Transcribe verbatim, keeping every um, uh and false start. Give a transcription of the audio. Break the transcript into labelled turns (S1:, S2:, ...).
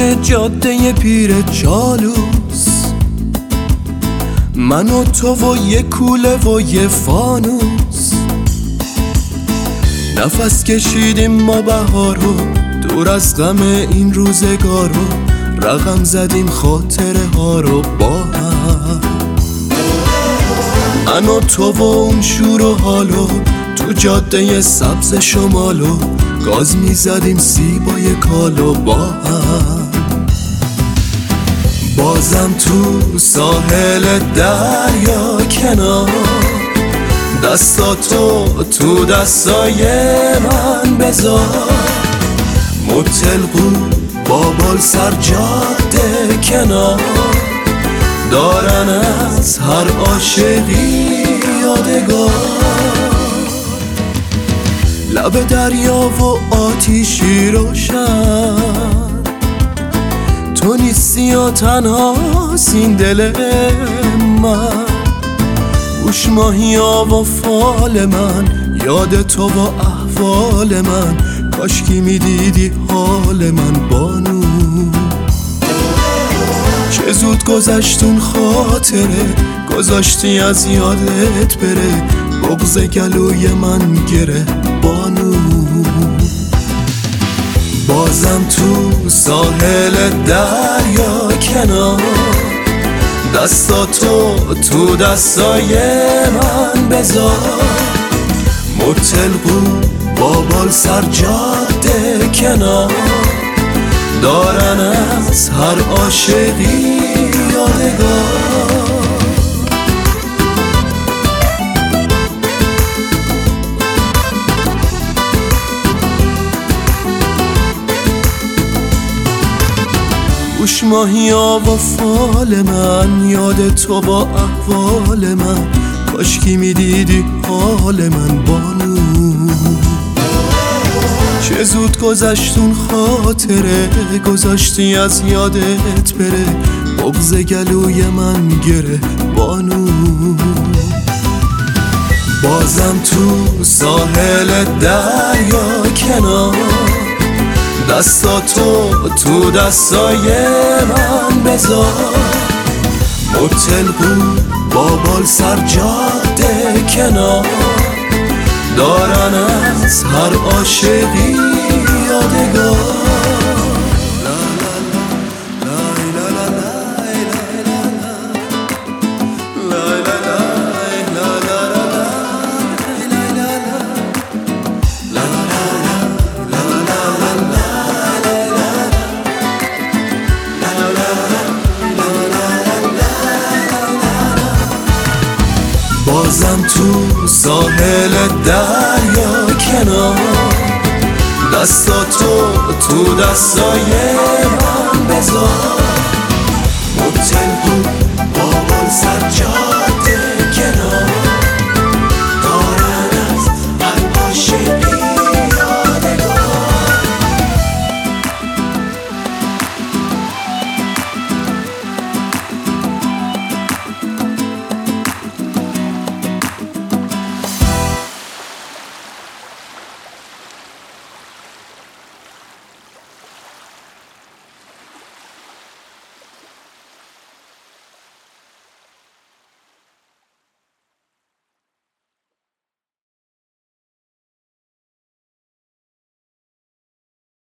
S1: جاده پیر چالوس، من و تو و یه کوله و یه فانوس. نفس کشیدیم ما بهارو، دور از غم این روزگارو، رقم زدیم خاطره ها رو با هم. من و تو و اون شور و حالو، تو جاده سبز شمالو، گاز میزدیم سیبای کالو با هم. بازم تو ساحل دریا کنار، دستاتو تو دستای من بذار. متلقو بابال سر جاده کنار، دارن از هر عاشقی یادگار. لب دریا و آتیشی روشن، تو نیستی و تنها سین دل من. گوش ماهیا و فال من، یاد تو و احوال من، کاشکی میدیدی حال من بانو. چه زود گذشتون خاطره، گذاشتی از یادت بره، بغض گلوی من گره بانو. بازم تو ساحل دریا کنار، دستاتو تو دستای من بذار. متلقو بابال سر جاده کنار، دارن از هر عاشقی یادگار. گوش ماهیا و فال من، یاد تو با احوال من، کاشکی میدیدی حال من بانو. چه زود گذشتون خاطره، گذاشتی از یادت بره، بغض گلوی من گره بانو. بازم تو ساحل دریا کنار، دستاتو تو دستای من بذار. متلقو بابال سر جاده کنار، دارن از هر عاشقی یادگار. بازم تو ساحل دریا کنار، دستاتو تو دستای من بذار. متلقو بابال سر جا